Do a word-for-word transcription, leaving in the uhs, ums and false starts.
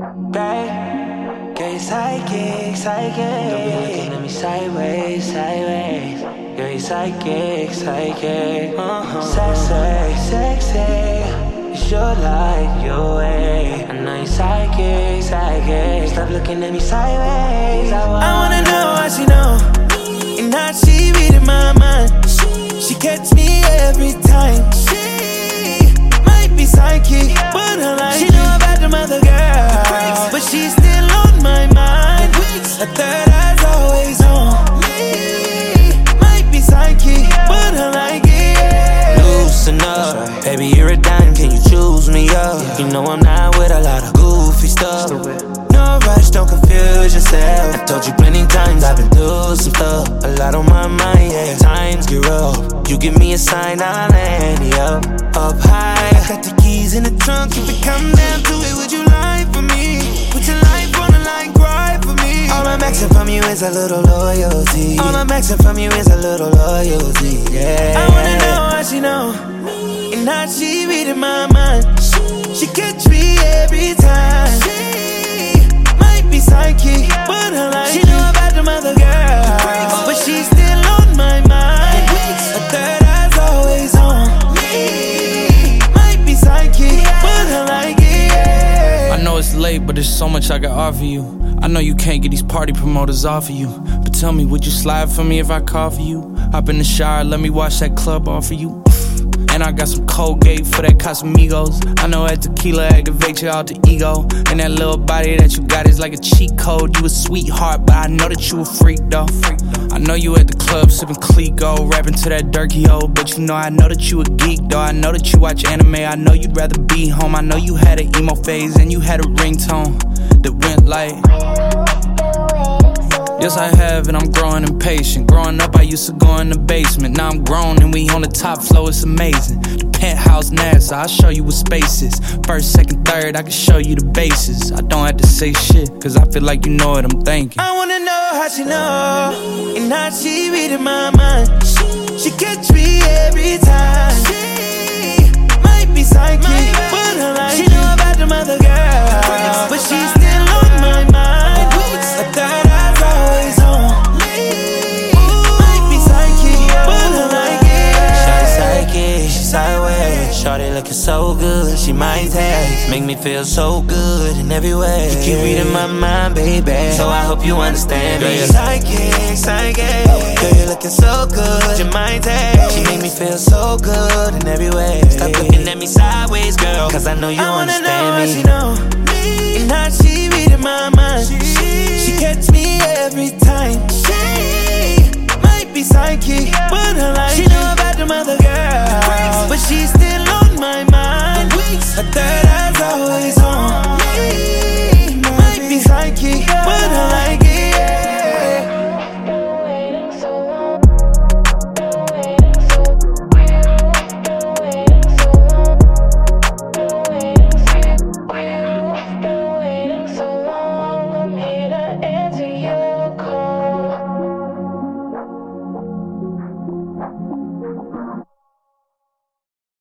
Girl, girl, you psychic, psychic. Don't be looking at me sideways, sideways. Girl, you psychic, psychic. Uh-huh. Sexy, sexy. You sure like your way. I know you psychic, psychic. Stop looking at me sideways. I wanna, I wanna know how she know, and how she reading my mind. She catch me every time. She might be psychic, but I like she know about them other girls, but she's still on my mind. Her third eye's always on me. Might be psychic, but I like it, yeah. Loosen up, right. Baby, you're a dime, can you choose me up? Yeah. You know I'm not with a lot of goofy stuff. No rush, don't confuse yourself. I told you plenty times I've been through some stuff. A lot on my mind, yeah. Times get rough. You give me a sign, I'll land you up. Up high, I got the keys in the trunk. If it come down to it, would you lie for me? Put your life on the line, cry for me. All I'm asking from you is a little loyalty. All I'm asking from you is a little loyalty, yeah. I wanna know how she know, and how she reading my mind. She catch me every time. She might be psychic, but I like she know about them other girls, but she's still on my mind. Her third eye's always on me. Might be psychic, but I like it, yeah. I know it's late, but there's so much I can offer you. I know you can't get these party promoters off of you, but tell me, would you slide for me if I call for you? Hop in the shower, let me wash that club off of you. And I got some Colgate for that Casamigos. I know that tequila activates your alter ego. And that little body that you got is like a cheat code. You a sweetheart, but I know that you a freak though. I know you at the club sipping Clico, rapping to that Durkee-O. But you know I know that you a geek though. I know that you watch anime. I know you'd rather be home. I know you had an emo phase and you had a ringtone that went like, yes, I have, and I'm growing impatient. Growing up, I used to go in the basement. Now I'm grown, and we on the top floor, it's amazing. The penthouse NASA, I'll show you what space is. First, second, third, I can show you the bases. I don't have to say shit, cause I feel like you know what I'm thinking. I wanna know how she know, and how she reading my mind. She catch me every time. She might be psychic, but I like she know about them other girls, but she's still on my mind. Her third eye's always on me. Might be psychic, but I like it. Shawty psychic, she sideways. Shawty looking so good, she might taste. Make me feel so good in every way. You keep reading my mind, baby, so I hope you understand me. Girl, you're psychic, psychic. Girl, you're looking so good, your mind taste. She make me feel so good in every way. Stop looking at me sideways, girl, cause I know you I understand me. I wanna know how she know,